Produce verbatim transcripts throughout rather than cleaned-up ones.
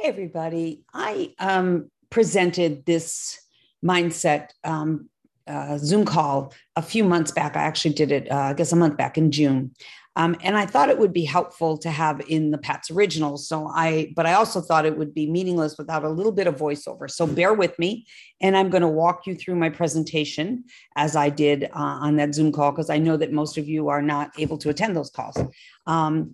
Hey, everybody. I um, presented this mindset um, uh, Zoom call a few months back. I actually did it, uh, I guess, a month back in June. Um, and I thought it would be helpful to have in the Pat's original. So I, but I also thought it would be meaningless without a little bit of voiceover. So bear with me, and I'm going to walk you through my presentation as I did uh, on that Zoom call, because I know that most of you are not able to attend those calls. Um,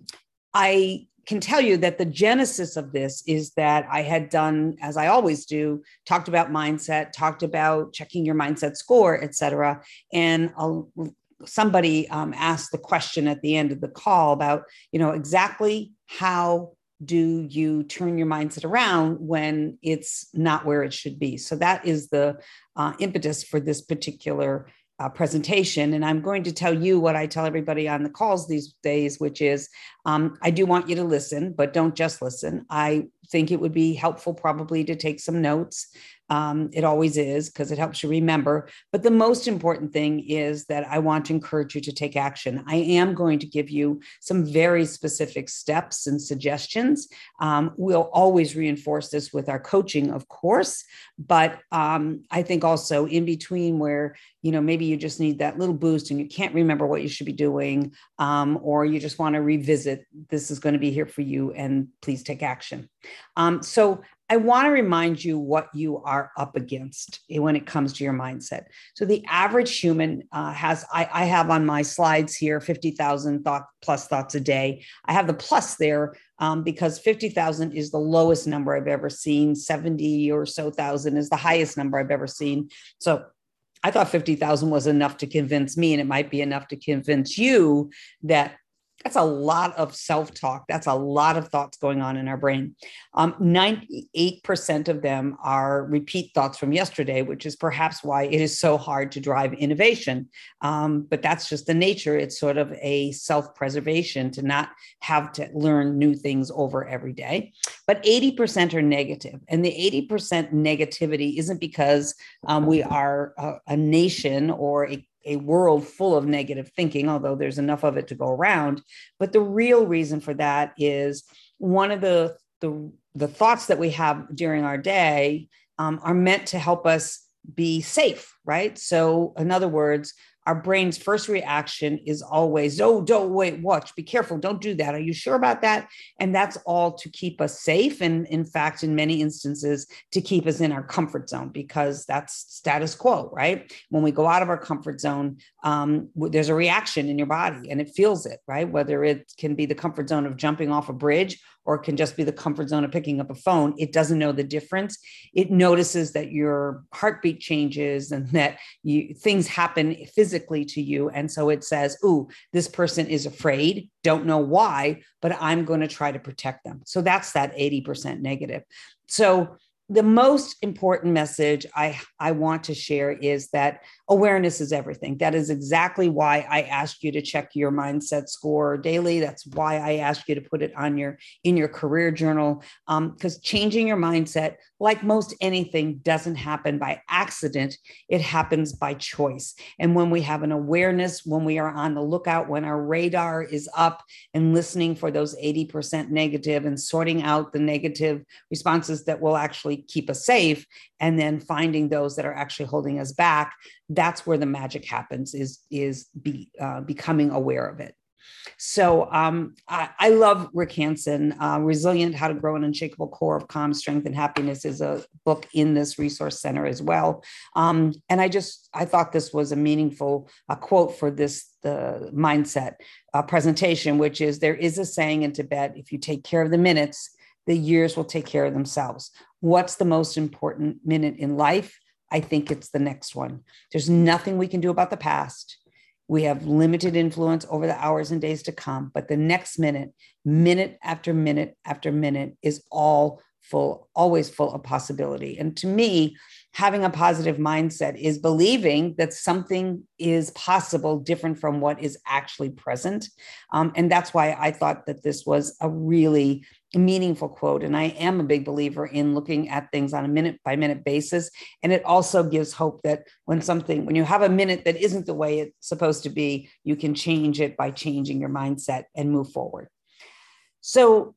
I can tell you that the genesis of this is that I had done, as I always do, talked about mindset, talked about checking your mindset score, et cetera. And I'll, somebody um, asked the question at the end of the call about, you know, exactly how do you turn your mindset around when it's not where it should be? So that is the uh, impetus for this particular Uh, presentation. And I'm going to tell you what I tell everybody on the calls these days, which is um, I do want you to listen, but don't just listen. I think it would be helpful probably to take some notes. Um, it always is, because it helps you remember. But the most important thing is that I want to encourage you to take action. I am going to give you some very specific steps and suggestions. Um, we'll always reinforce this with our coaching, of course, but um, I think also in between where, you know, maybe you just need that little boost and you can't remember what you should be doing, um, or you just want to revisit, this is going to be here for you, and please take action. Um, so I want to remind you what you are up against when it comes to your mindset. So the average human uh, has, I, I have on my slides here, fifty thousand thought plus thoughts a day. I have the plus there um, because fifty thousand is the lowest number I've ever seen. seventy or so thousand is the highest number I've ever seen. So I thought fifty thousand was enough to convince me, and it might be enough to convince you that that's a lot of self-talk. That's a lot of thoughts going on in our brain. Um, ninety-eight percent of them are repeat thoughts from yesterday, which is perhaps why it is so hard to drive innovation. Um, but that's just the nature. It's sort of a self-preservation to not have to learn new things over every day. But eighty percent are negative. And the eighty percent negativity isn't because um, we are a, a nation or a a world full of negative thinking, although there's enough of it to go around. But the real reason for that is one of the, the, the thoughts that we have during our day um, are meant to help us be safe, right? So in other words, our brain's first reaction is always, oh, don't wait, watch, be careful, don't do that. Are you sure about that? And that's all to keep us safe. And in fact, in many instances, to keep us in our comfort zone, because that's status quo, right? When we go out of our comfort zone, um, there's a reaction in your body and it feels it, right? Whether it can be the comfort zone of jumping off a bridge, or it can just be the comfort zone of picking up a phone. It doesn't know the difference. It notices that your heartbeat changes and that you, things happen physically to you. And so it says, ooh, this person is afraid, don't know why, but I'm going to try to protect them. So that's that eighty percent negative. So the most important message I, I want to share is that awareness is everything. That is exactly why I asked you to check your mindset score daily. That's why I asked you to put it on your in your career journal, because um, changing your mindset, like most anything, doesn't happen by accident. It happens by choice. And when we have an awareness, when we are on the lookout, when our radar is up and listening for those eighty percent negative and sorting out the negative responses that will actually keep us safe, and then finding those that are actually holding us back, that's where the magic happens, is, is be, uh, becoming aware of it. So um, I, I love Rick Hanson. Uh, Resilient, How to Grow an Unshakable Core of Calm, Strength, and Happiness is a book in this resource center as well. Um, and I just, I thought this was a meaningful uh, quote for this the mindset uh, presentation, which is, there is a saying in Tibet, if you take care of the minutes, the years will take care of themselves. What's the most important minute in life? I think it's the next one. There's nothing we can do about the past. We have limited influence over the hours and days to come, but the next minute, minute after minute after minute, is all full, always full of possibility. And to me, having a positive mindset is believing that something is possible different from what is actually present. Um, and that's why I thought that this was a really meaningful quote. And I am a big believer in looking at things on a minute by minute basis. And it also gives hope that when something, when you have a minute that isn't the way it's supposed to be, you can change it by changing your mindset and move forward. So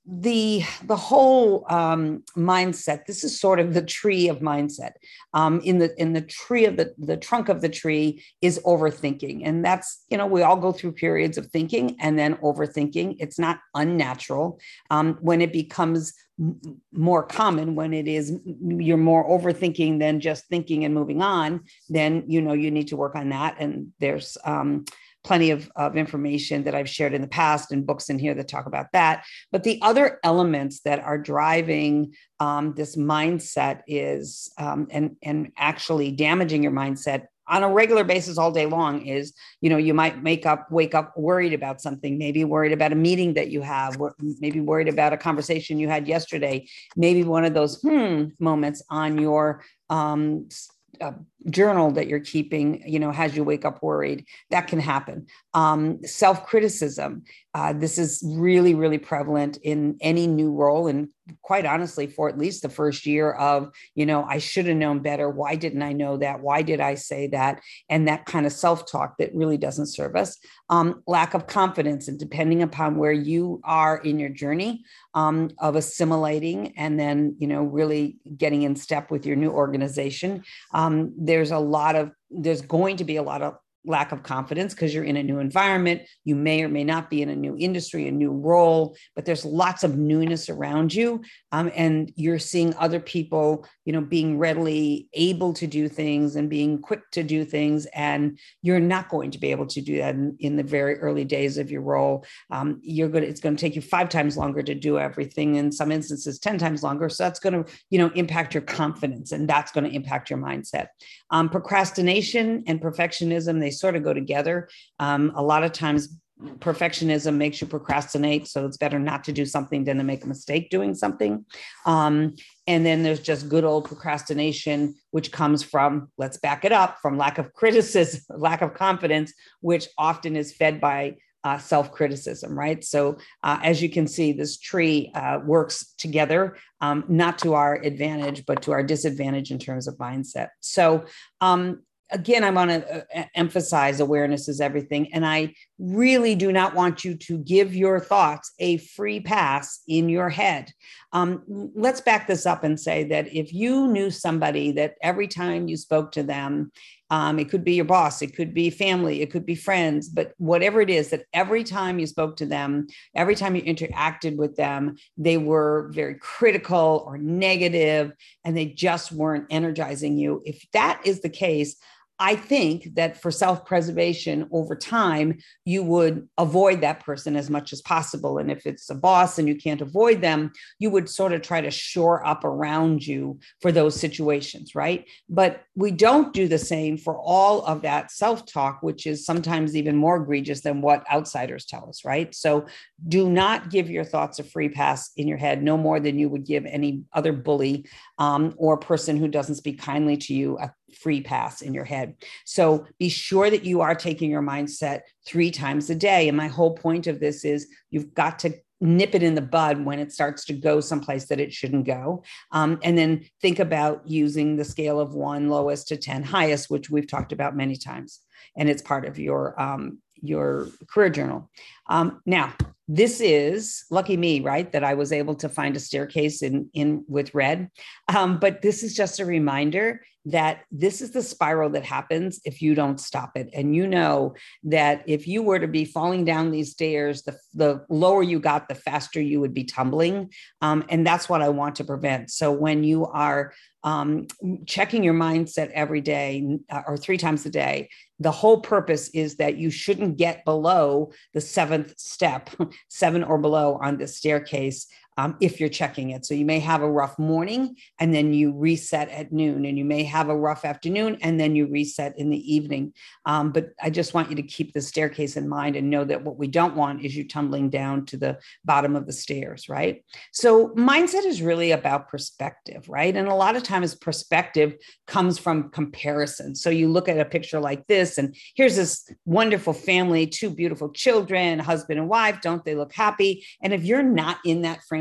the the whole um, mindset. This is sort of the tree of mindset. Um, in the in the tree of the the trunk of the tree is overthinking, and that's, you know, we all go through periods of thinking and then overthinking. It's not unnatural. Um, when it becomes m- more common, when it is you're more overthinking than just thinking and moving on, then you know you need to work on that. And there's um, plenty of, of information that I've shared in the past and books in here that talk about that. But the other elements that are driving um, this mindset is, um, and, and actually damaging your mindset on a regular basis all day long is, you know, you might make up, wake up worried about something, maybe worried about a meeting that you have, maybe worried about a conversation you had yesterday, maybe one of those hmm moments on your um, uh, journal that you're keeping, you know, has you wake up worried. That can happen. Um, self-criticism. Uh, this is really, really prevalent in any new role. And quite honestly, for at least the first year of, you know, I should have known better. Why didn't I know that? Why did I say that? And that kind of self-talk that really doesn't serve us. Um, lack of confidence, and depending upon where you are in your journey um, of assimilating and then, you know, really getting in step with your new organization, um, there's a lot of, there's going to be a lot of lack of confidence because you're in a new environment. You may or may not be in a new industry, a new role, but there's lots of newness around you. Um, and you're seeing other people, you know, being readily able to do things and being quick to do things. And you're not going to be able to do that in, in the very early days of your role. Um, you're going to, it's going to take you five times longer to do everything. In some instances, ten times longer. So that's going to, you know, impact your confidence, and that's going to impact your mindset. Um, procrastination and perfectionism, they sort of go together. Um, a lot of times perfectionism makes you procrastinate. So it's better not to do something than to make a mistake doing something. Um, and then there's just good old procrastination, which comes from, let's back it up, from lack of criticism, lack of confidence, which often is fed by Uh, self-criticism, right? So uh, as you can see, this tree uh, works together, um, not to our advantage, but to our disadvantage in terms of mindset. So um, again, I want to uh, emphasize awareness is everything. And I really do not want you to give your thoughts a free pass in your head. Um, let's back this up and say that if you knew somebody that every time you spoke to them, Um, it could be your boss, it could be family, it could be friends, but whatever it is, that every time you spoke to them, every time you interacted with them, they were very critical or negative, and they just weren't energizing you. If that is the case, I think that for self-preservation over time, you would avoid that person as much as possible. And if it's a boss and you can't avoid them, you would sort of try to shore up around you for those situations, right? But we don't do the same for all of that self-talk, which is sometimes even more egregious than what outsiders tell us, right? So do not give your thoughts a free pass in your head, no more than you would give any other bully um, or person who doesn't speak kindly to you a free pass in your head. So be sure that you are taking your mindset three times a day. And my whole point of this is you've got to nip it in the bud when it starts to go someplace that it shouldn't go. Um, and then think about using the scale of one lowest to ten highest, which we've talked about many times. And it's part of your, um, your career journal. Um, now, this is lucky me, right? That I was able to find a staircase in, in with red. Um, but this is just a reminder that this is the spiral that happens if you don't stop it. And you know that if you were to be falling down these stairs, the, the lower you got, the faster you would be tumbling. Um, and that's what I want to prevent. So when you are um, checking your mindset every day uh, or three times a day, the whole purpose is that you shouldn't get below the seventh step, seven or below on the staircase. Um, if you're checking it. So you may have a rough morning and then you reset at noon, and you may have a rough afternoon and then you reset in the evening. Um, but I just want you to keep the staircase in mind and know that what we don't want is you tumbling down to the bottom of the stairs, right? So mindset is really about perspective, right? And a lot of times perspective comes from comparison. So you look at a picture like this, and here's this wonderful family, two beautiful children, husband and wife. Don't they look happy? And if you're not in that frame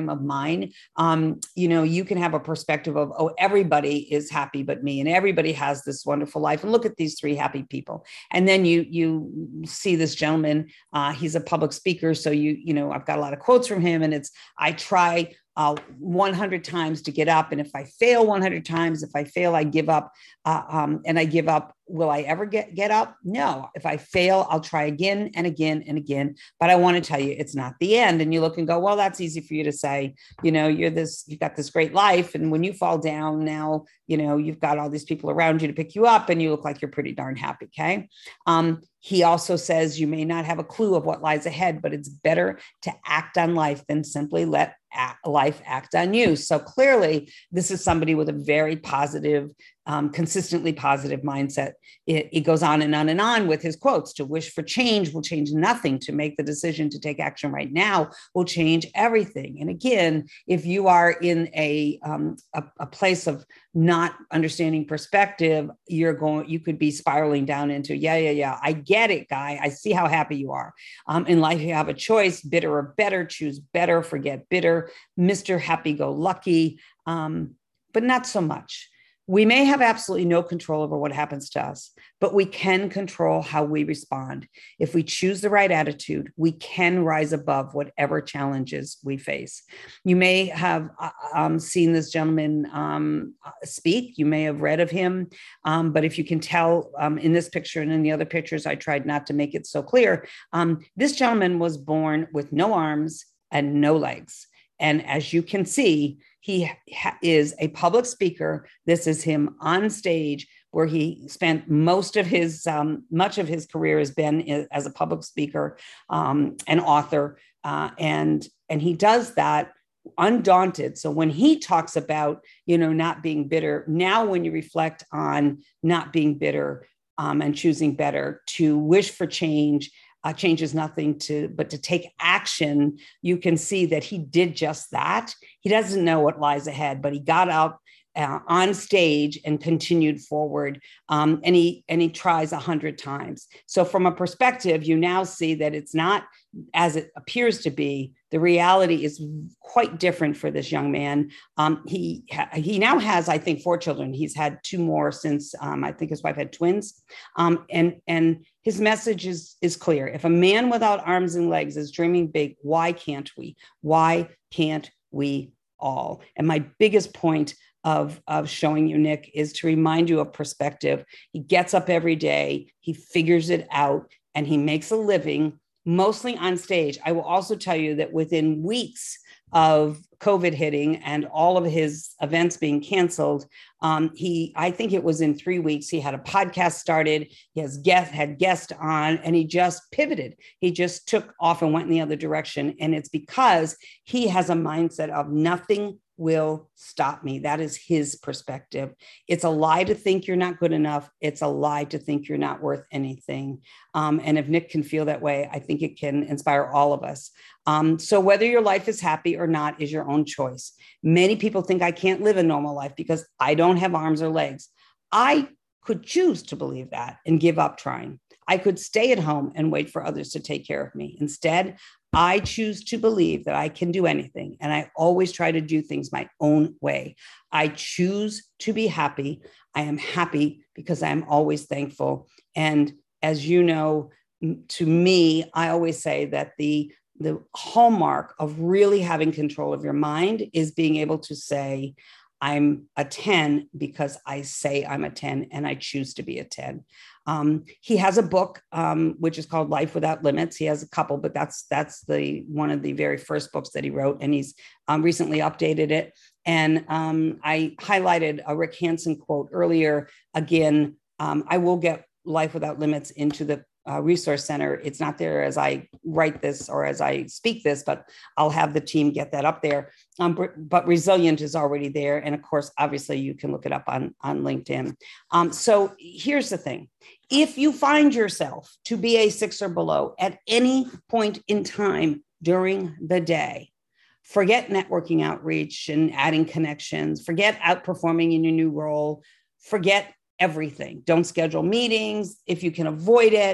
of mine. Um, you know, you can have a perspective of, oh, everybody is happy but me, and everybody has this wonderful life. And look at these three happy people. And then you you see this gentleman, uh, he's a public speaker. So you, you know, I've got a lot of quotes from him, and it's, I try uh, one hundred times to get up. And if I fail one hundred times, if I fail, I give up. Uh, um, and I give up. Will I ever get, get up? No. If I fail, I'll try again and again and again. But I want to tell you, it's not the end. And you look and go, well, that's easy for you to say. You know, you're this, you've got this great life. And when you fall down now, you know, you've got all these people around you to pick you up, and you look like you're pretty darn happy. Okay. Um, he also says you may not have a clue of what lies ahead, but it's better to act on life than simply let act, life act on you. So clearly, this is somebody with a very positive, um, consistently positive mindset. It, it goes on and on and on with his quotes. To wish for change will change nothing. To make the decision to take action right now will change everything. And again, if you are in a, um, a, a place of not understanding perspective, you're going, you could be spiraling down into, yeah, yeah, yeah, I get it, guy. I see how happy you are. Um, in life, you have a choice, bitter or better, choose better, forget bitter, Mister Happy-go-lucky, um, but not so much. We may have absolutely no control over what happens to us, but we can control how we respond. If we choose the right attitude, we can rise above whatever challenges we face. You may have um, seen this gentleman um, speak. You may have read of him. Um, but if you can tell um, in this picture and in the other pictures, I tried not to make it so clear. Um, this gentleman was born with no arms and no legs. And as you can see, he ha- is a public speaker. This is him on stage, where he spent most of his, um, much of his career has been as a public speaker, um, and author. Uh, and, and he does that undaunted. So when he talks about, you know, not being bitter, now when you reflect on not being bitter um, and choosing better, to wish for change, Uh, changes nothing to, but to take action, you can see that he did just that. He doesn't know what lies ahead, but he got out uh, on stage and continued forward. Um, and he, and he tries a hundred times. So from a perspective, you now see that it's not as it appears to be. The reality is quite different for this young man. Um, he, ha- he now has, I think, four children. He's had two more since um, I think his wife had twins. Um, and, and his message is, is clear. If a man without arms and legs is dreaming big, why can't we? Why can't we all? And my biggest point of, of showing you, Nick, is to remind you of perspective. He gets up every day, he figures it out, and he makes a living mostly on stage. I will also tell you that within weeks of COVID hitting and all of his events being canceled, um, he, I think it was in three weeks, he had a podcast started, he has guest, had guests on, and he just pivoted. He just took off and went in the other direction. And it's because he has a mindset of nothing will stop me. That is his perspective. It's a lie to think you're not good enough. It's a lie to think you're not worth anything. Um, and if Nick can feel that way, I think it can inspire all of us. Um, so whether your life is happy or not is your own choice. Many people think I can't live a normal life because I don't have arms or legs. I could choose to believe that and give up trying. I could stay at home and wait for others to take care of me. Instead, I choose to believe that I can do anything, and I always try to do things my own way. I choose to be happy. I am happy because I am always thankful. And as you know, to me, I always say that the, the hallmark of really having control of your mind is being able to say, I'm a ten because I say I'm a ten and I choose to be a ten. Um, he has a book, um, which is called Life Without Limits. He has a couple, but that's that's the one of the very first books that he wrote, and he's um, recently updated it. And um, I highlighted a Rick Hansen quote earlier. Again, um, I will get Life Without Limits into the uh, resource center. It's not there as I write this or as I speak this, but I'll have the team get that up there. Um, but Resilient is already there. And of course, obviously you can look it up on, on LinkedIn. Um, so here's the thing. If you find yourself to be a six or below at any point in time during the day, forget networking outreach and adding connections, forget outperforming in your new role, forget everything. Don't schedule meetings if you can avoid it.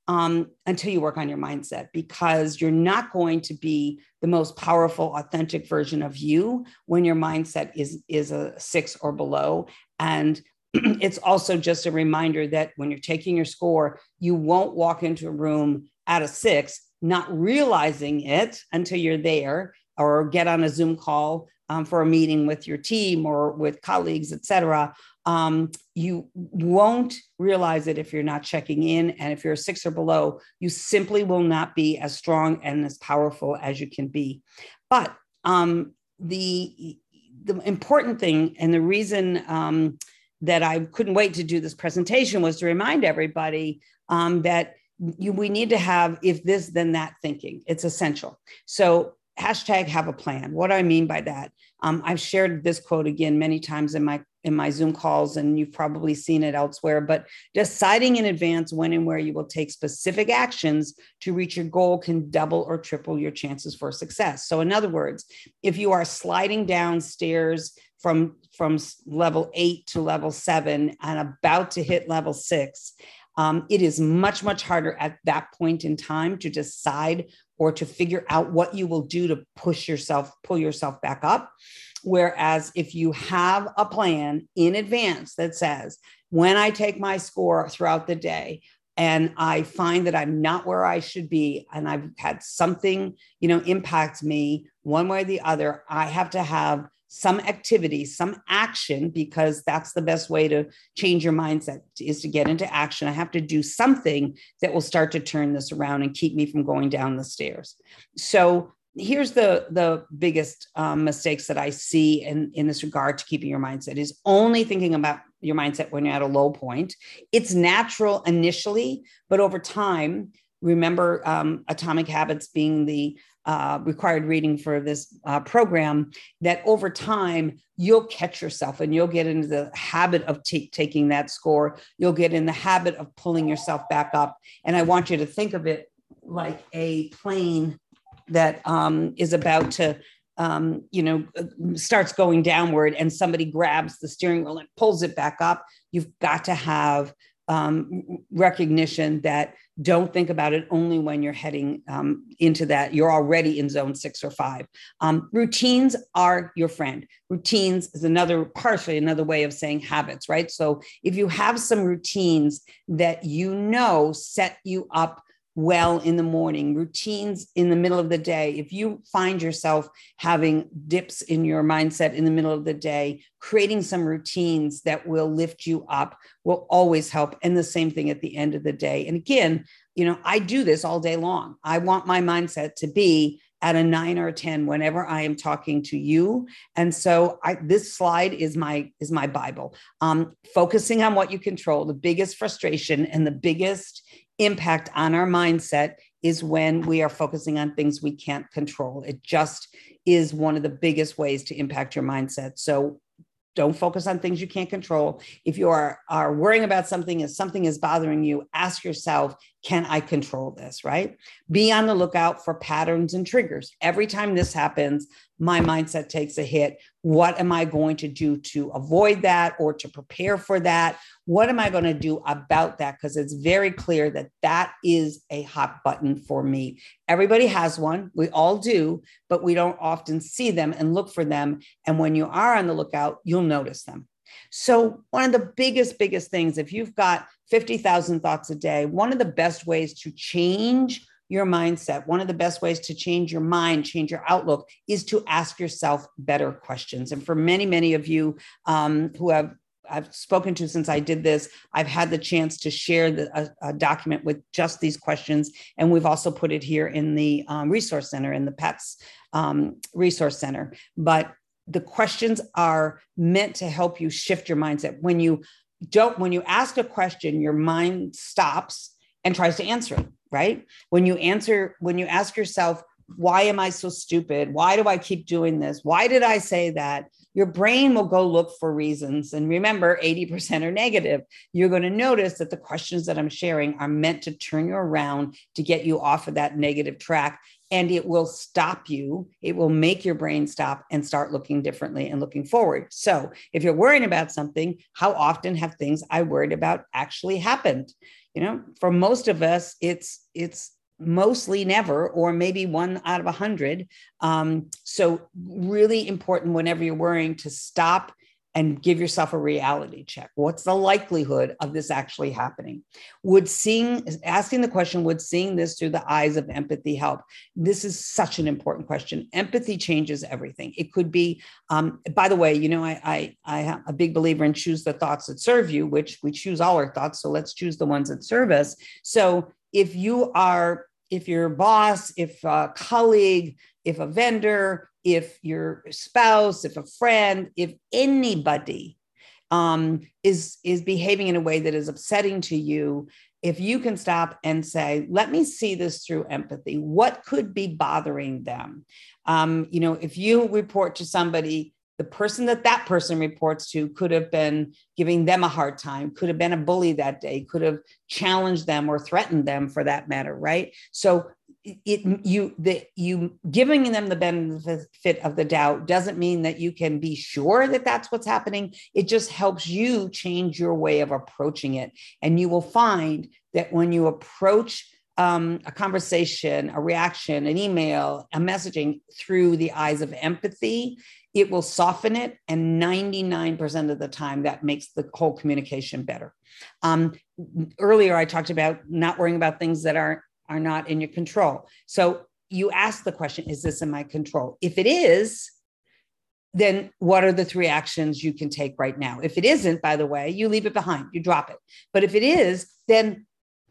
um, until you work on your mindset, because you're not going to be the most powerful, authentic version of you when your mindset is, is a six or below. And it's also just a reminder that when you're taking your score, you won't walk into a room at a six, not realizing it until you're there, or get on a Zoom call um, for a meeting with your team or with colleagues, et cetera. Um, you won't realize it if you're not checking in. And if you're a six or below, you simply will not be as strong and as powerful as you can be. But um, the, the important thing, and the reason um, that I couldn't wait to do this presentation, was to remind everybody um, that you, we need to have if this, then that thinking. It's essential. So hashtag have a plan. What do I mean by that? Um, I've shared this quote again many times in my in my Zoom calls, and you've probably seen it elsewhere, but deciding in advance when and where you will take specific actions to reach your goal can double or triple your chances for success. So in other words, if you are sliding downstairs from, from level eight to level seven and about to hit level six, um, it is much, much harder at that point in time to decide or to figure out what you will do to push yourself, pull yourself back up. Whereas if you have a plan in advance that says, when I take my score throughout the day and I find that I'm not where I should be, and I've had something, you know, impact me one way or the other, I have to have some activity, some action, because that's the best way to change your mindset, is to get into action. I have to do something that will start to turn this around and keep me from going down the stairs. So here's the, the biggest um, mistakes that I see in, in this regard to keeping your mindset, is only thinking about your mindset when you're at a low point. It's natural initially, but over time, remember um, Atomic Habits being the uh, required reading for this uh, program, that over time, you'll catch yourself and you'll get into the habit of t- taking that score. You'll get in the habit of pulling yourself back up. And I want you to think of it like a plane that um, is about to, um, you know, starts going downward, and somebody grabs the steering wheel and pulls it back up. You've got to have um, recognition that don't think about it only when you're heading um, into that. You're already in zone six or five. Um, routines are your friend. Routines is another, partially another way of saying habits, right? So if you have some routines that you know set you up well in the morning, routines in the middle of the day, if you find yourself having dips in your mindset in the middle of the day, creating some routines that will lift you up will always help. And the same thing at the end of the day. And again, you know, I do this all day long. I want my mindset to be at a nine or a ten whenever I am talking to you. And so I, this slide is my, is my Bible. Um, focusing on what you control. The biggest frustration and the biggest impact on our mindset is when we are focusing on things we can't control. It just is one of the biggest ways to impact your mindset. So don't focus on things you can't control. If you are, are worrying about something, if something is bothering you, ask yourself, can I control this, right? Be on the lookout for patterns and triggers. Every time this happens, my mindset takes a hit. What am I going to do to avoid that or to prepare for that? What am I going to do about that? Because it's very clear that that is a hot button for me. Everybody has one. We all do, but we don't often see them and look for them. And when you are on the lookout, you'll notice them. So one of the biggest, biggest things, if you've got fifty thousand thoughts a day, one of the best ways to change your mindset, one of the best ways to change your mind, change your outlook, is to ask yourself better questions. And for many, many of you um, who have I've spoken to since I did this, I've had the chance to share the, a, a document with just these questions. And we've also put it here in the um, resource center, in the P E T S um, resource center. But the questions are meant to help you shift your mindset. When you don't, when you ask a question, your mind stops and tries to answer it, right? When you answer, when you ask yourself, why am I so stupid? Why do I keep doing this? Why did I say that? Your brain will go look for reasons. And remember, eighty percent are negative. You're going to notice that the questions that I'm sharing are meant to turn you around, to get you off of that negative track and it will stop you. It will make your brain stop and start looking differently and looking forward. So if you're worrying about something, how often have things I worried about actually happened? You know, for most of us, it's, it's, mostly never, or maybe one out of a hundred. Um, so really important whenever you're worrying to stop and give yourself a reality check. What's the likelihood of this actually happening? Would seeing, asking the question, would seeing this through the eyes of empathy help? This is such an important question. Empathy changes everything. It could be, um, by the way, you know, I, I, I am a big believer in choose the thoughts that serve you, which we choose all our thoughts. So let's choose the ones that serve us. So if you are, if your boss, if a colleague, if a vendor, if your spouse, if a friend, if anybody um, is, is behaving in a way that is upsetting to you, if you can stop and say, let me see this through empathy, what could be bothering them? Um, you know, if you report to somebody, the person that that person reports to could have been giving them a hard time, could have been a bully that day, could have challenged them or threatened them for that matter, right? So it, you, the, you giving them the benefit of the doubt doesn't mean that you can be sure that that's what's happening. It just helps you change your way of approaching it. And you will find that when you approach um, a conversation, a reaction, an email, a messaging through the eyes of empathy, it will soften it. And ninety-nine percent of the time, that makes the whole communication better. Um, earlier, I talked about not worrying about things that are, are not in your control. So you ask the question, is this in my control? If it is, then what are the three actions you can take right now? If it isn't, by the way, you leave it behind, you drop it. But if it is, then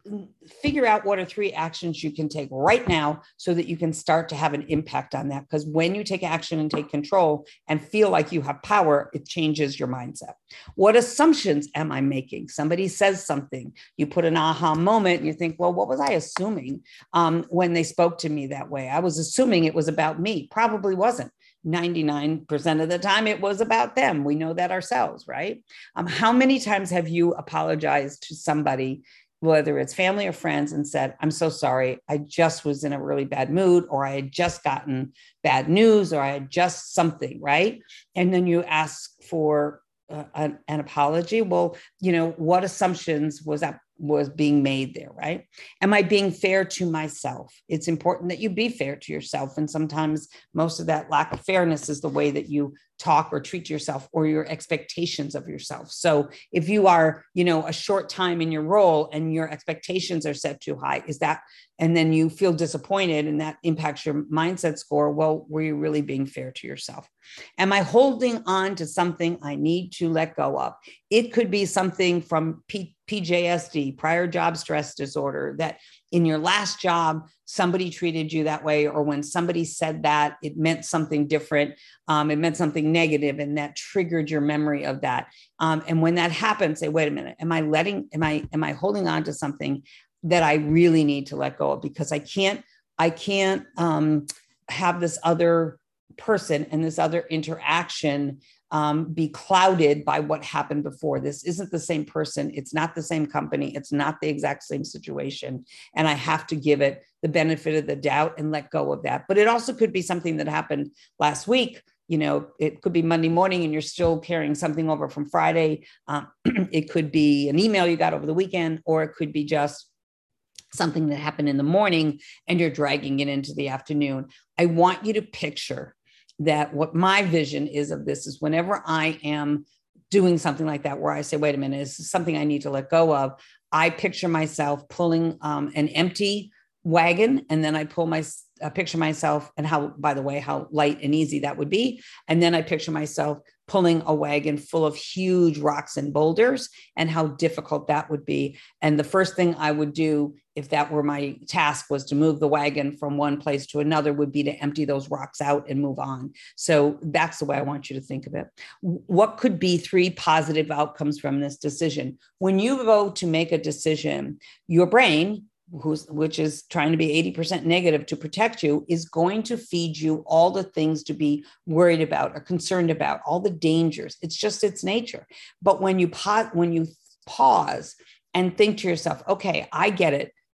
figure out what are three actions you can take right now so that you can start to have an impact on that. Because when you take action and take control and feel like you have power, it changes your mindset. What assumptions am I making? Somebody says something, you put an aha moment and you think, well, what was I assuming um, when they spoke to me that way? I was assuming it was about me. Probably wasn't. ninety-nine percent of the time it was about them. We know that ourselves, right? Um, how many times have you apologized to somebody, whether it's family or friends, and said, I'm so sorry, I just was in a really bad mood, or I had just gotten bad news, or I had just something, right? And then you ask for uh, an, an apology. Well, you know, what assumptions was that was being made there, right? Am I being fair to myself? It's important that you be fair to yourself. And sometimes most of that lack of fairness is the way that you talk or treat yourself, or your expectations of yourself. So if you are, you know, a short time in your role and your expectations are set too high, is that, and then you feel disappointed and that impacts your mindset score, well, were you really being fair to yourself? Am I holding on to something I need to let go of? It could be something from P- PJSD, prior job stress disorder, that in your last job, somebody treated you that way, or when somebody said that, it meant something different. Um, it meant something negative, and that triggered your memory of that. Um, and when that happens, say, wait a minute, am I letting, am I, am I holding on to something that I really need to let go of? Because I can't, I can't um, have this other person and this other interaction um, be clouded by what happened before. This isn't the same person. It's not the same company. It's not the exact same situation. And I have to give it the benefit of the doubt and let go of that. But it also could be something that happened last week. You know, it could be Monday morning and you're still carrying something over from Friday. Um, it could be an email you got over the weekend, or it could be just something that happened in the morning and you're dragging it into the afternoon. I want you to picture that what my vision is of this is whenever I am doing something like that, where I say, wait a minute, is this something I need to let go of? I picture myself pulling um, an empty wagon, and then I pull my, uh, picture myself, and how, by the way, how light and easy that would be. And then I picture myself pulling a wagon full of huge rocks and boulders, and how difficult that would be. And the first thing I would do, if that were my task, was to move the wagon from one place to another, would be to empty those rocks out and move on. So that's the way I want you to think of it. What could be three positive outcomes from this decision? When you go to make a decision, your brain, who's, which is trying to be eighty percent negative to protect you, is going to feed you all the things to be worried about or concerned about, all the dangers. It's just its nature. But when you pause, when you pause and think to yourself, okay, I get it.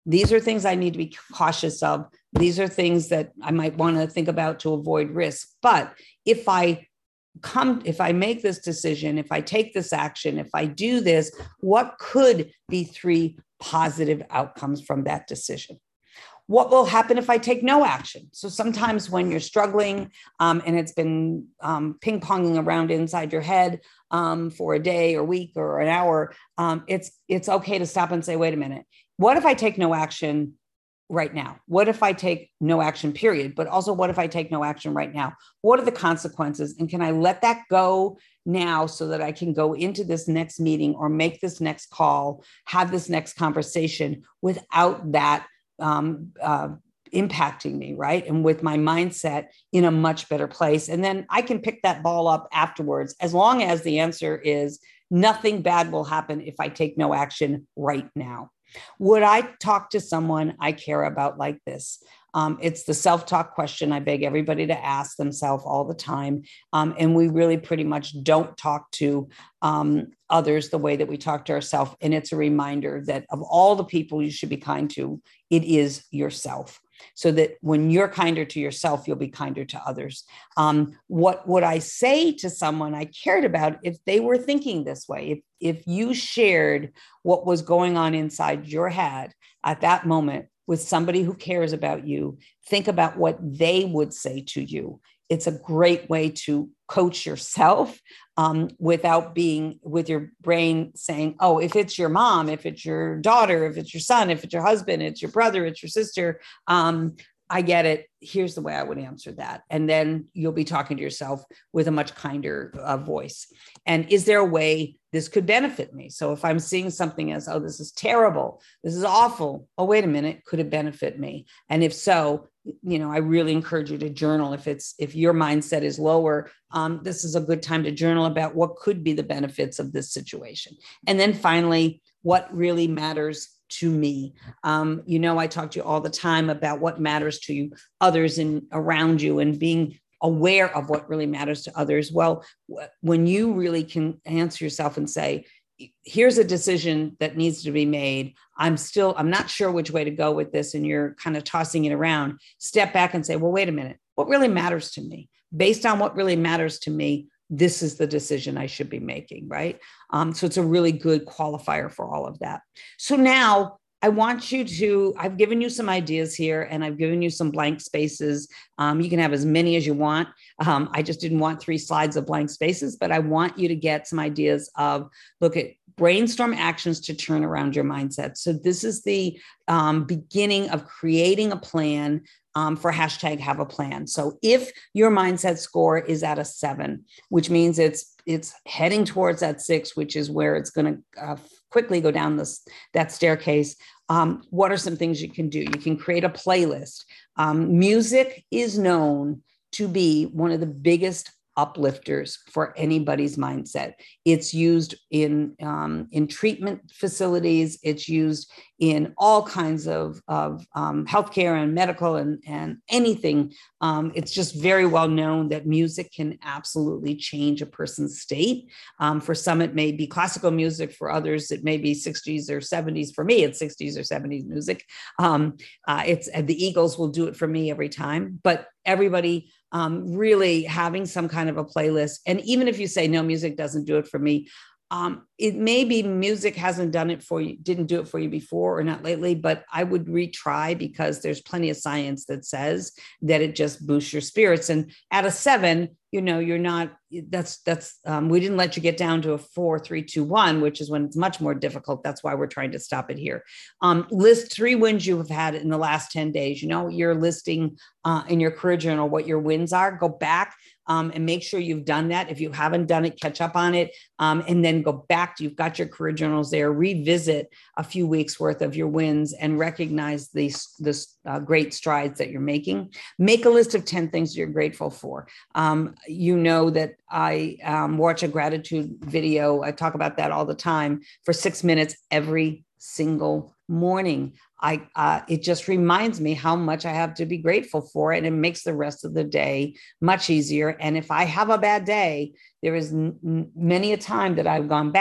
These are things I need to be cautious of. These are things that I might want to think about to avoid risk. But if I come, if I make this decision, if I take this action, if I do this, what could be three positive outcomes from that decision? What will happen if I take no action? So sometimes when you're struggling um, and it's been um, ping-ponging around inside your head um, for a day or week or an hour, um, it's it's okay to stop and say, wait a minute, what if I take no action right now? What if I take no action, period? But also, what if I take no action right now? What are the consequences? And can I let that go now so that I can go into this next meeting or make this next call, have this next conversation without that Um, uh, impacting me, right? And with my mindset in a much better place. And then I can pick that ball up afterwards, as long as the answer is nothing bad will happen if I take no action right now. Would I talk to someone I care about like this? Um, it's the self-talk question I beg everybody to ask themselves all the time. Um, and we really pretty much don't talk to um, others the way that we talk to ourselves. And it's a reminder that of all the people you should be kind to, it is yourself. So that when you're kinder to yourself, you'll be kinder to others. Um, what would I say to someone I cared about if they were thinking this way? If, if you shared what was going on inside your head at that moment with somebody who cares about you, think about what they would say to you. It's a great way to coach yourself um, without being with your brain saying, oh, if it's your mom, if it's your daughter, if it's your son, if it's your husband, it's your brother, it's your sister. Um, I get it. Here's the way I would answer that. And then you'll be talking to yourself with a much kinder uh, voice. And is there a way this could benefit me? So if I'm seeing something as, oh, this is terrible, this is awful. Oh, wait a minute, could it benefit me? And if so, you know, I really encourage you to journal. If it's, if your mindset is lower, um, this is a good time to journal about what could be the benefits of this situation. And then finally, what really matters to me. Um, you know, I talk to you all the time about what matters to you, others and around you, and being aware of what really matters to others. Well, when you really can answer yourself and say, here's a decision that needs to be made. I'm still, I'm not sure which way to go with this. And you're kind of tossing it around. Step back and say, well, wait a minute, what really matters to me? Based on what really matters to me, this is the decision I should be making, right? Um, so it's a really good qualifier for all of that. So now I want you to, I've given you some ideas here and I've given you some blank spaces. Um, you can have as many as you want. Um, I just didn't want three slides of blank spaces, but I want you to get some ideas of, look at brainstorm actions to turn around your mindset. So this is the um, beginning of creating a plan Um, for hashtag have a plan. So if your mindset score is at a seven, which means it's it's heading towards that six, which is where it's going to uh, quickly go down this that staircase. Um, what are some things you can do? You can create a playlist. Um, music is known to be one of the biggest uplifters for anybody's mindset. It's used in um, in treatment facilities. It's used in all kinds of, of um, healthcare and medical and, and anything. Um, it's just very well known that music can absolutely change a person's state. Um, for some, it may be classical music. For others, it may be sixties or seventies. For me, it's sixties or seventies music. Um, uh, it's the Eagles will do it for me every time. But everybody Um, really having some kind of a playlist. And even if you say, no, music doesn't do it for me, um, it may be music hasn't done it for you, didn't do it for you before or not lately, but I would retry because there's plenty of science that says that it just boosts your spirits. And at a seven, you know, you're not, that's, that's, um, we didn't let you get down to a four, three, two, one, which is when it's much more difficult. That's why we're trying to stop it here. Um, list three wins you have had in the last ten days. You know, you're listing uh, in your career journal what your wins are. Go back um, and make sure you've done that. If you haven't done it, catch up on it. Um, and then go back to, you've got your career journals there, revisit a few weeks worth of your wins and recognize these, this uh, great strides that you're making. Make a list of ten things you're grateful for. Um, you know that I um, watch a gratitude video. I talk about that all the time for six minutes every single morning. I uh, it just reminds me how much I have to be grateful for, and it makes the rest of the day much easier. And if I have a bad day, there is n- many a time that I've gone back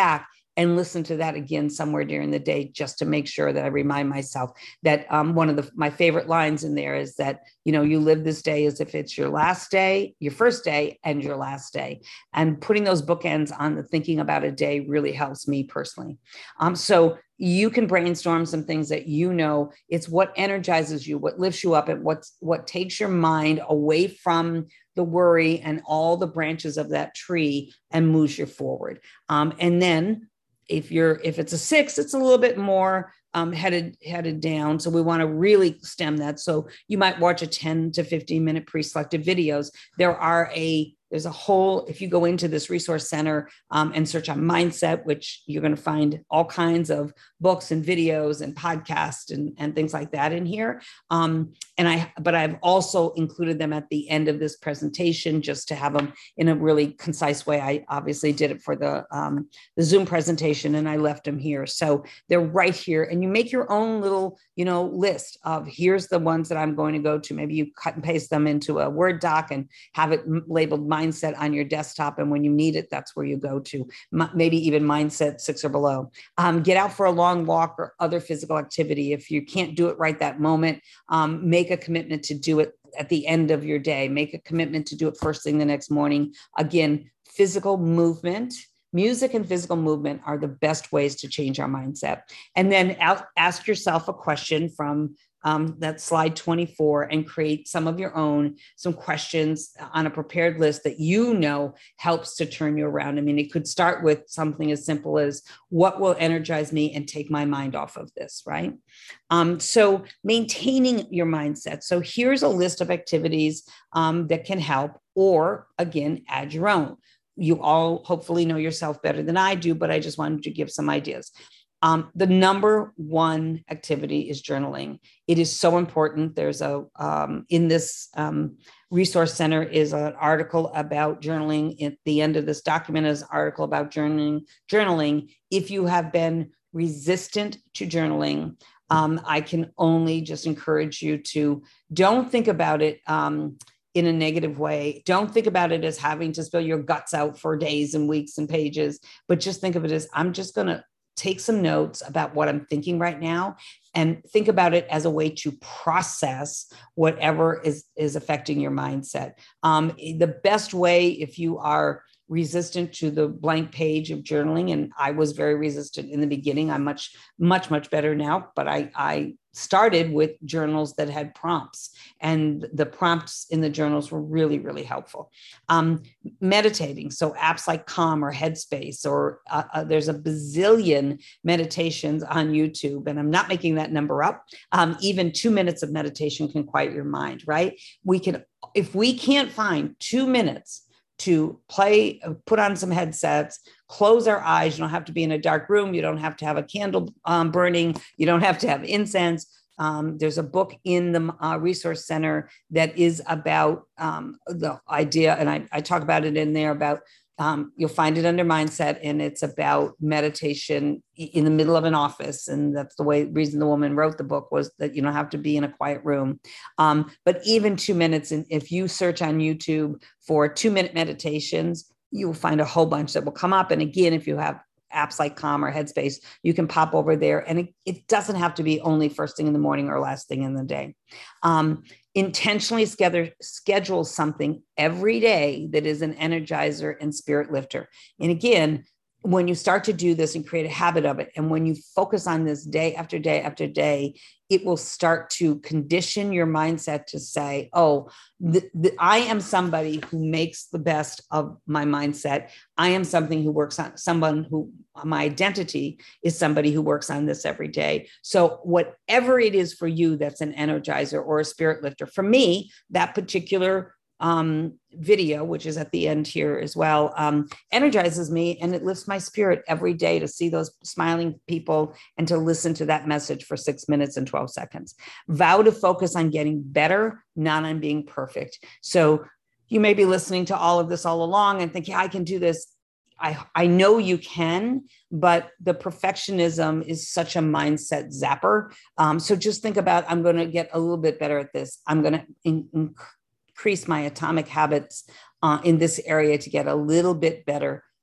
and listen to that again somewhere during the day, just to make sure that I remind myself that um, one of the, my favorite lines in there is that, you know, you live this day as if it's your last day, your first day and your last day. And putting those bookends on the thinking about a day really helps me personally. Um, so you can brainstorm some things that, you know, it's what energizes you, what lifts you up, and what's what takes your mind away from the worry and all the branches of that tree and moves you forward. Um, and then if you're if it's a six, it's a little bit more um, headed headed down. So we want to really stem that. So you might watch a ten to fifteen minute pre-selected videos. There are a There's a whole, if you go into this resource center um, and search on mindset, which you're going to find all kinds of books and videos and podcasts and, and things like that in here. Um, and I, but I've also included them at the end of this presentation just to have them in a really concise way. I obviously did it for the, um, the Zoom presentation, and I left them here. So they're right here, and you make your own little, you know, list of, here's the ones that I'm going to go to. Maybe you cut and paste them into a Word doc and have it labeled mindset on your desktop. And when you need it, that's where you go to. M- maybe even mindset six or below. Um, get out for a long walk or other physical activity. If you can't do it right that moment, um, make a commitment to do it at the end of your day. Make a commitment to do it first thing the next morning. Again, physical movement. Music and physical movement are the best ways to change our mindset. And then out, ask yourself a question from um, that slide twenty-four, and create some of your own, some questions on a prepared list that you know helps to turn you around. I mean, it could start with something as simple as, what will energize me and take my mind off of this, right? Um, so maintaining your mindset. So here's a list of activities um, that can help, or again, add your own. You all hopefully know yourself better than I do, but I just wanted to give some ideas. Um, the number one activity is journaling. It is so important. There's a, um, in this um, resource center is an article about journaling. At the end of this document is an article about journaling. Journaling. If you have been resistant to journaling, um, I can only just encourage you to don't think about it um, in a negative way. Don't think about it as having to spill your guts out for days and weeks and pages, but just think of it as, I'm just going to take some notes about what I'm thinking right now, and think about it as a way to process whatever is, is affecting your mindset. Um, the best way, if you are resistant to the blank page of journaling, and I was very resistant in the beginning, I'm much, much, much better now, but I, I started with journals that had prompts, and the prompts in the journals were really, really helpful. Um, meditating, so apps like Calm or Headspace, or uh, uh, there's a bazillion meditations on YouTube, and I'm not making that number up. Um, even two minutes of meditation can quiet your mind, right? We can, if we can't find two minutes to play, put on some headsets, close our eyes. You don't have to be in a dark room. You don't have to have a candle um, burning. You don't have to have incense. Um, there's a book in the uh, resource center that is about um, the idea, and I, I talk about it in there about, um, you'll find it under mindset, and it's about meditation in the middle of an office. And that's the way, reason the woman wrote the book, was that you don't have to be in a quiet room. Um, but even two minutes, and if you search on YouTube for two minute meditations, you will find a whole bunch that will come up. And again, if you have apps like Calm or Headspace, you can pop over there, and it, it doesn't have to be only first thing in the morning or last thing in the day. Um, intentionally schedule, schedule something every day that is an energizer and spirit lifter. And again, when you start to do this and create a habit of it, and when you focus on this day after day after day, it will start to condition your mindset to say, oh, th- th- I am somebody who makes the best of my mindset. I am something who works on someone who, my identity is somebody who works on this every day. So whatever it is for you, that's an energizer or a spirit lifter. For me, that particular um, video, which is at the end here as well, um, energizes me, and it lifts my spirit every day to see those smiling people and to listen to that message for six minutes and twelve seconds. Vow to focus on getting better, not on being perfect. So you may be listening to all of this all along and think, yeah, I can do this. I, I know you can, but the perfectionism is such a mindset zapper. Um, so just think about, I'm going to get a little bit better at this. I'm going to in, in, increase my atomic habits uh, in this area to get a little bit better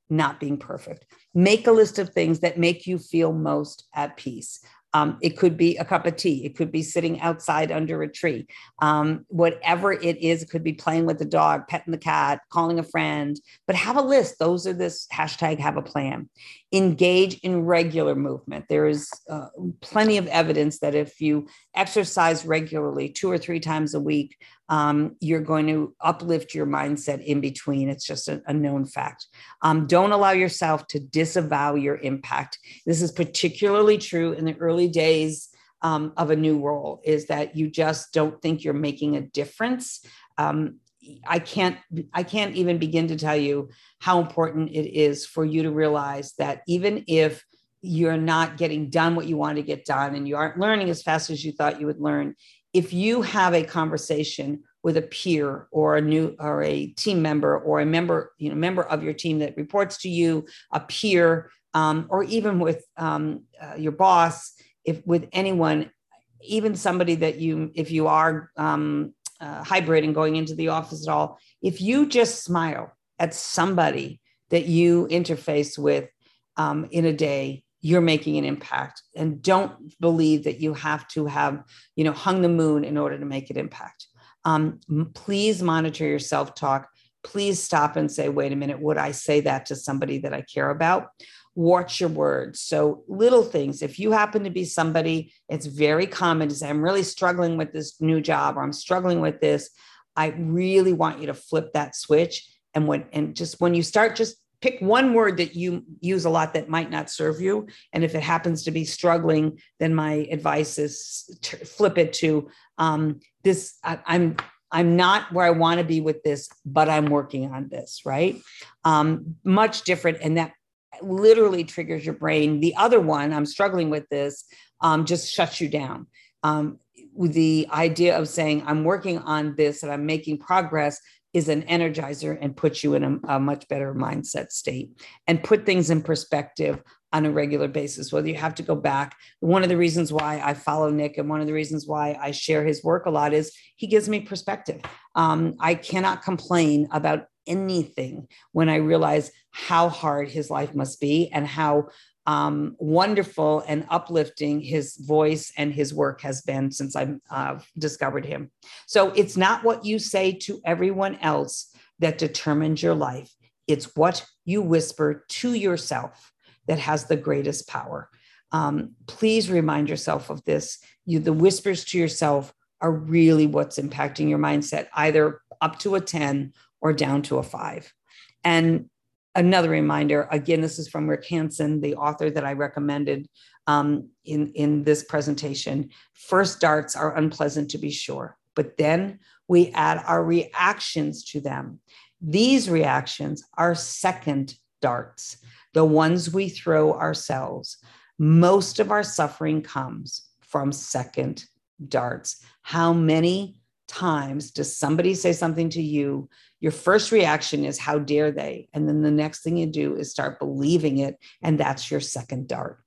not being perfect. Make a list of things that make you feel most at peace. Um, it could be a cup of tea. It could be sitting outside under a tree. Um, whatever it is, it could be playing with the dog, petting the cat, calling a friend, but have a list. Those are this hashtag have a plan. Engage in regular movement. There is uh, plenty of evidence that if you exercise regularly, two or three times a week, um, you're going to uplift your mindset in between. It's just a, a known fact. Um, don't allow yourself to disavow your impact. This is particularly true in the early days um, of a new role, is that you just don't think you're making a difference. Um, I can't, I can't even begin to tell you how important it is for you to realize that even if you're not getting done what you want to get done and you aren't learning as fast as you thought you would learn, if you have a conversation with a peer or a new or a team member or a member, you know, member of your team that reports to you, a peer, um, or even with um, uh, your boss, if with anyone, even somebody that you, if you are um, uh, hybrid and going into the office at all, if you just smile at somebody that you interface with um, in a day, you're making an impact. And don't believe that you have to have, you know, hung the moon in order to make an impact. Um, please monitor your self-talk. Please stop and say, wait a minute, would I say that to somebody that I care about? Watch your words. So little things. If you happen to be somebody, it's very common to say, I'm really struggling with this new job, or I'm struggling with this. I really want you to flip that switch. And when, and just when you start, just pick one word that you use a lot that might not serve you. And if it happens to be struggling, then my advice is to flip it to um, this. I, I'm I'm not where I want to be with this, but I'm working on this, right? Um, much different. And that literally triggers your brain. The other one, I'm struggling with this, um, just shuts you down. Um, with the idea of saying, I'm working on this and I'm making progress, is an energizer and puts you in a, a much better mindset state, and put things in perspective on a regular basis, whether you have to go back. One of the reasons why I follow Nick and one of the reasons why I share his work a lot is he gives me perspective. Um, I cannot complain about anything when I realize how hard his life must be and how Um, wonderful and uplifting his voice and his work has been since I've uh, discovered him. So it's not what you say to everyone else that determines your life. It's what you whisper to yourself that has the greatest power. Um, please remind yourself of this. You, the whispers to yourself are really what's impacting your mindset, either up to a ten or down to a five. And another reminder, again, this is from Rick Hanson, the author that I recommended um, in, in this presentation. First darts are unpleasant, to be sure, but then we add our reactions to them. These reactions are second darts, the ones we throw ourselves. Most of our suffering comes from second darts. How many times does somebody say something to you? Your first reaction is, how dare they? And then the next thing you do is start believing it. And that's your second dart.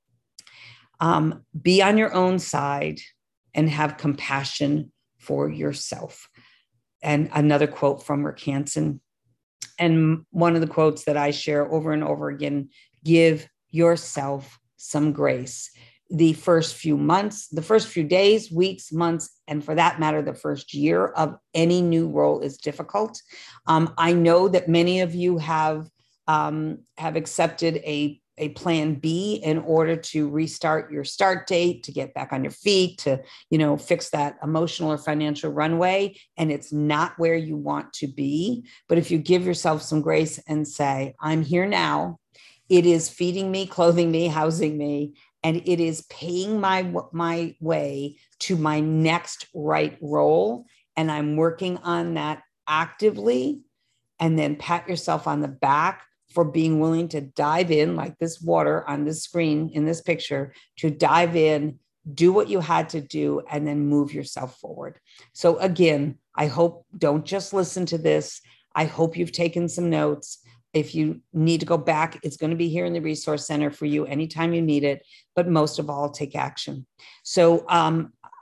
Um, be on your own side and have compassion for yourself. And another quote from Rick Hanson. And one of the quotes that I share over and over again, give yourself some grace. The first few months, the first few days, weeks, months, and for that matter, the first year of any new role is difficult. Um, I know that many of you have, um, have accepted a, a plan B in order to restart your start date, to get back on your feet, to, you know, fix that emotional or financial runway. And it's not where you want to be. But if you give yourself some grace and say, I'm here now, it is feeding me, clothing me, housing me, and it is paying my, my way to my next right role. And I'm working on that actively. And then pat yourself on the back for being willing to dive in, like this water on this screen in this picture, to dive in, do what you had to do, and then move yourself forward. So again, I hope, don't just listen to this. I hope you've taken some notes. If you need to go back, it's going to be here in the Resource Center for you anytime you need it. But most of all, take action. So um,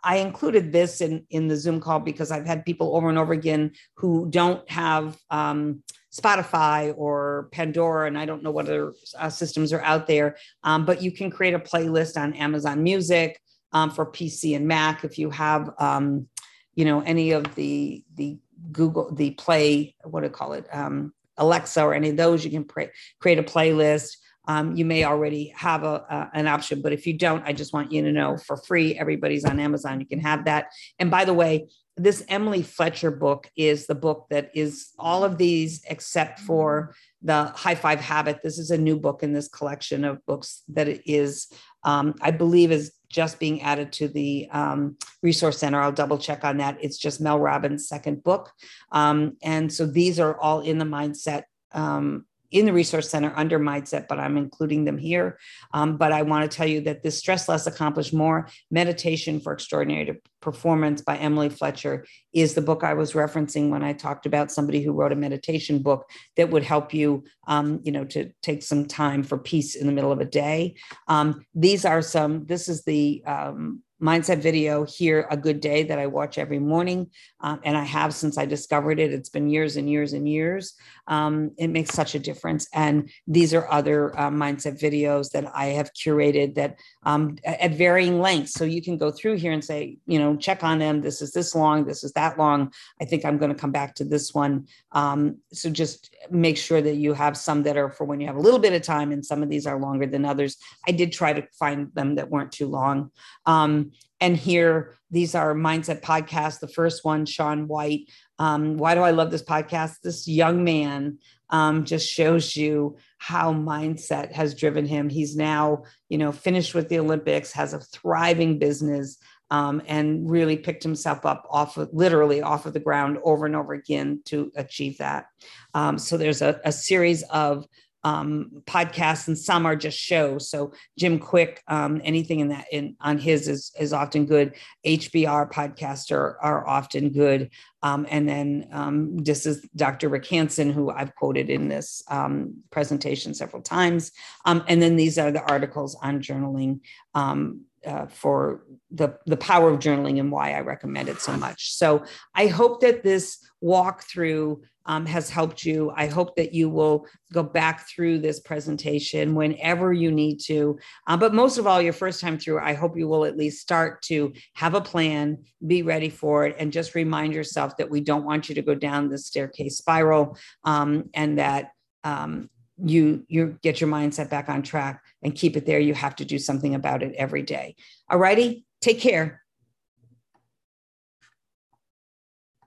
I included this in, in the Zoom call because I've had people over and over again who don't have um, Spotify or Pandora, and I don't know what other uh, systems are out there, um, but you can create a playlist on Amazon Music um, for P C and Mac. If you have, um, you know, any of the, the Google, the Play, what do you call it? Um, Alexa or any of those, you can pray, create a playlist. Um, you may already have a, a, an option, but if you don't, I just want you to know for free, everybody's on Amazon, you can have that. And by the way, this Emily Fletcher book is the book that is all of these except for the High Five Habit. This is a new book in this collection of books that it is, um, I believe is just being added to the um, Resource Center. I'll double check on that. It's just Mel Robbins' second book. Um, and so these are all in the mindset um, in the Resource Center under Mindset, but I'm including them here. Um, but I want to tell you that this Stress Less, Accomplish More, Meditation for Extraordinary Performance by Emily Fletcher is the book I was referencing when I talked about somebody who wrote a meditation book that would help you, um, you know, to take some time for peace in the middle of a day. Um, these are some, this is the, um, mindset video here, A Good Day, that I watch every morning. Um, and I have since I discovered it. It's been years and years and years. Um, it makes such a difference. And these are other uh, mindset videos that I have curated that um, at varying lengths. So you can go through here and say, you know, check on them. This is this long. This is that long. I think I'm going to come back to this one. Um, so just make sure that you have some that are for when you have a little bit of time, and some of these are longer than others. I did try to find them that weren't too long. Um, and here, these are mindset podcasts. The first one, Sean White. Um, why do I love this podcast? This young man um, just shows you how mindset has driven him. He's now, you know, finished with the Olympics, has a thriving business, um, and really picked himself up off of, literally off of the ground over and over again to achieve that. Um, so there's a, a series of Um, podcasts, and some are just shows. So Jim Quick, um, anything in that in on his is is often good. H B R podcasts are, are often good. Um, and then um, this is Doctor Rick Hansen, who I've quoted in this um, presentation several times. Um, and then these are the articles on journaling um, uh, for the, the power of journaling and why I recommend it so much. So I hope that this walkthrough Um, has helped you. I hope that you will go back through this presentation whenever you need to. Uh, but most of all, your first time through, I hope you will at least start to have a plan, be ready for it, and just remind yourself that we don't want you to go down the staircase spiral, um, and that um, you, you get your mindset back on track and keep it there. You have to do something about it every day. All righty, take care.